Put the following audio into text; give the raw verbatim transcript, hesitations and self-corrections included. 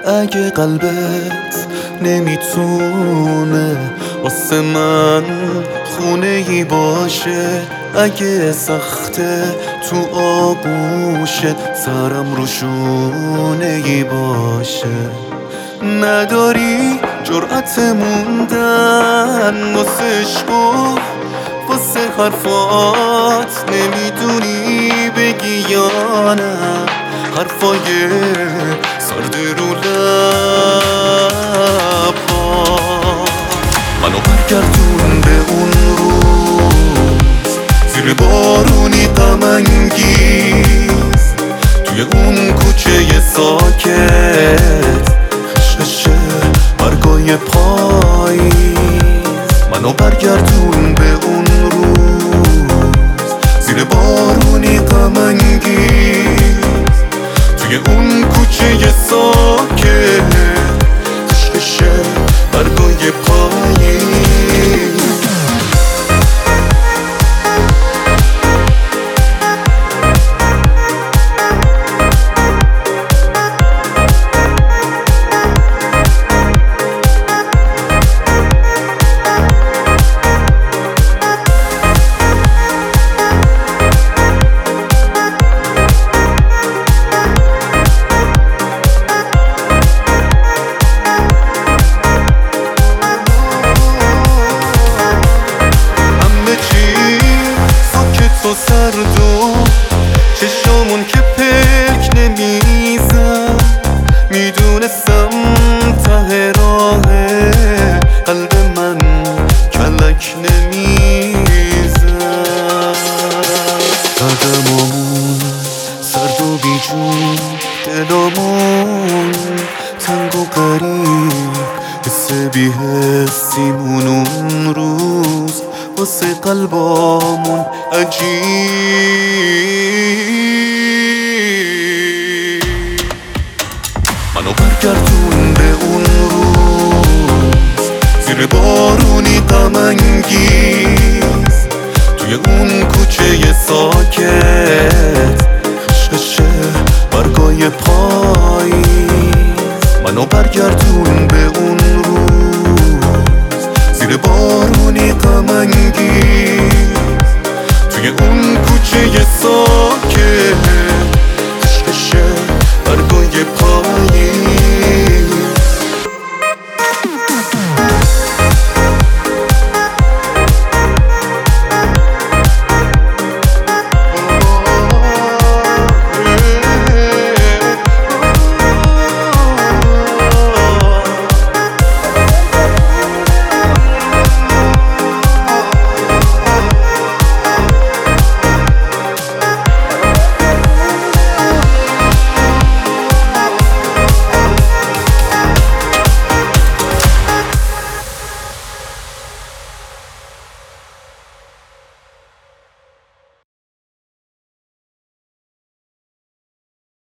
اگه قلبت نمیتونه واسه من خونه ای باشه، اگه سخته تو آغوشت سرم روشونه ای باشه، نداری جرأت موندن واسه عشق، واسه حرفات نمیدونی بگی یا نه، حرفای سرد رو لب‌ها منو برگردون به اون روز، زیر بارونی غم انگیز، توی اون کوچه ساکت، خشخش برگای پاییز، منو برگردون به اون روز، زیر بارونی غم انگیز، توی اون کوچه ساکت، خشخش برگای پاییز. سرد و چشامون که پک نمیزن، میدونستم ته راه قلب من کلک نمیزن، قدمامون سرد و بیجون، دلامون تنگ و غریب، حس بی حسیمون اون روز واسه قلبامون عجیب. منو برگردون به اون روز، زیر بارون